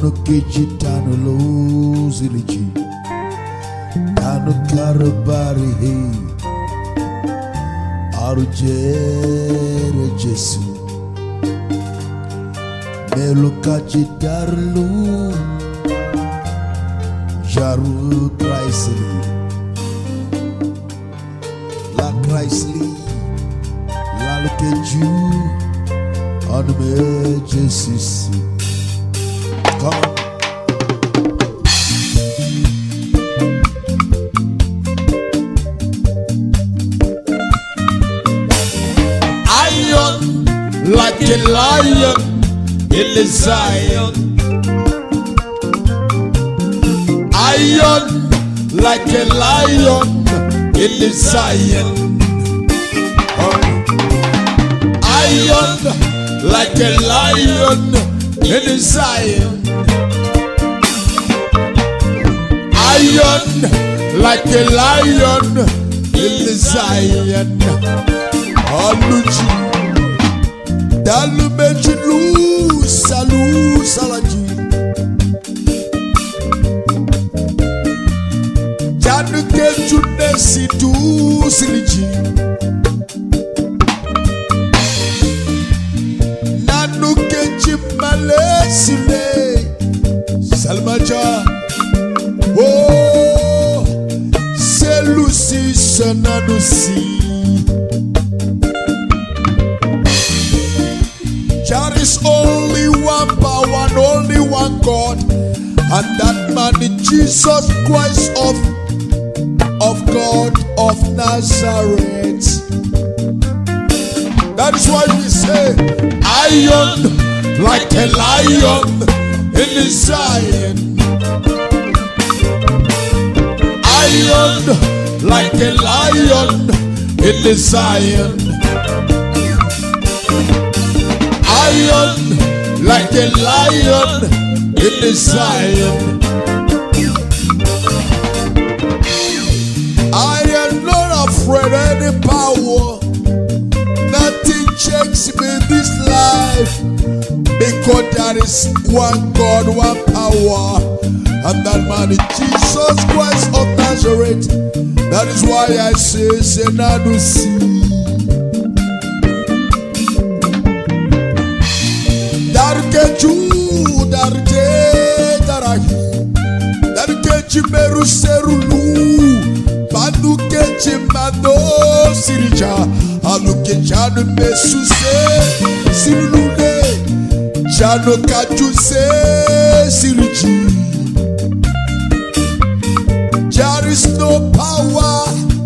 Ono keji tano lo zilichi. Tano karabari hei. Arujere Jesu. Melo kaji darlu. Jaru Chrysli. La Chrysli. La keju. Anme Jesus. Come. Like a lion in the Zion. Iron like a lion in the Zion. Iron like a lion in the Zion. Iron like a lion in the Zion. Aluchi. Dalu mejilu salu salaji. Janu keju nesi tu siliji. Nanu keji male sile salmaja. Oh, selusi sananusi. There is only one power and only one God, and that man is Jesus Christ of God of Nazareth. That is why we say, iron like a lion in the Zion. Iron like a lion in the Zion. Iron like a lion in the Zion. I am not afraid of any power. Nothing shakes me in this life, because there is one God, one power, and that man is Jesus Christ of Nazareth. That is why I say, Senadusi. Darkeju darte darahi. Darkeji meru serulu. Panukeji mano sirija. Alukejanu mesuse sirulule. Jano kajuse siriji. There is no power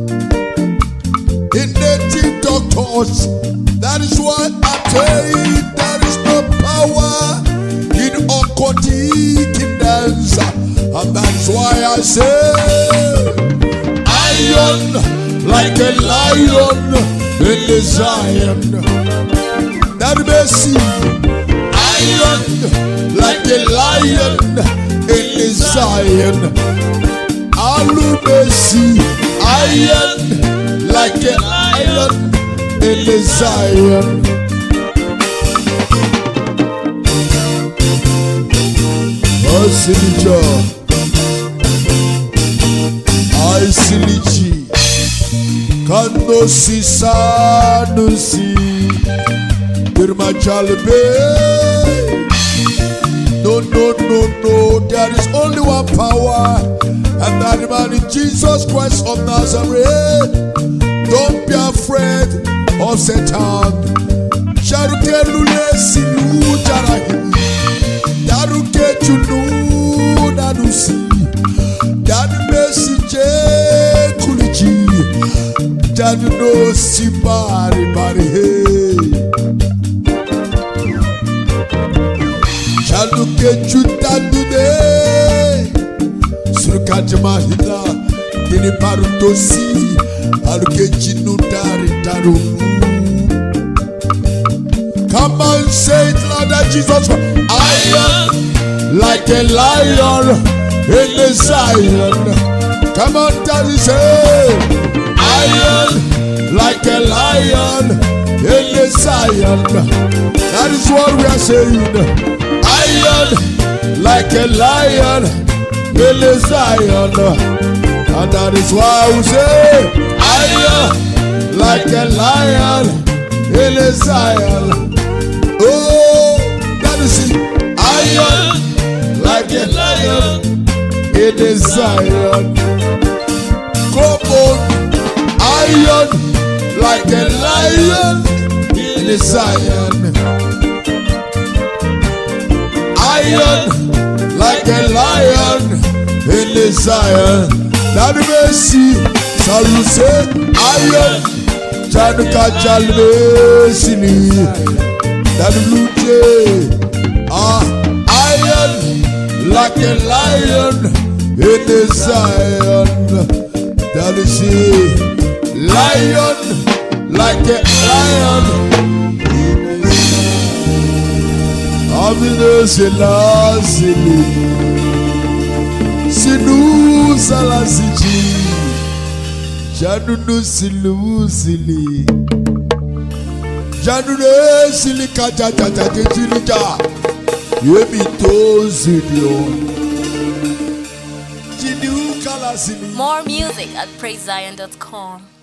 in native doctors. That is why I tell you, there is no power in occultic kingdoms, and that's why I say, iron like a lion in the Zion. That mercy, iron like a lion in the Zion. Alu mercy, iron like a lion in the Zion. Osilija, I siliji, kano si sanusi, dirma jalbe. No, there is only one power, and that man is Jesus Christ of Nazareth. Don't be afraid of Satan. Sharuke lule silu jarahi. Daruke chunu nanusi. Dan message kuliji. Dan no si bari hey. Sharuke chutanude. Surukajama hila. Dini parutosi. Come on, say it louder, Jesus. Iron like a lion in the Zion. Come on, daddy, say iron like a lion in the Zion. That is what we are saying. Iron like a lion in the Zion. And that is why we say, iron like a lion in the Zion. Oh, that is it. Iron like a lion in the Zion. Come on, iron like a lion in the Zion. Iron like a lion in the Zion. That mercy, shall you say, iron, Januka Jalmesini, that blue jay, iron like a lion in the Zion. That is it, lion like a lion. Amine Selassie, Sinu Salasiji, Janunu Silu Sili, Janune Silika Jata Jilija, Yemito Zidio, Jinu Kalasili. More music at PraiseZion.com.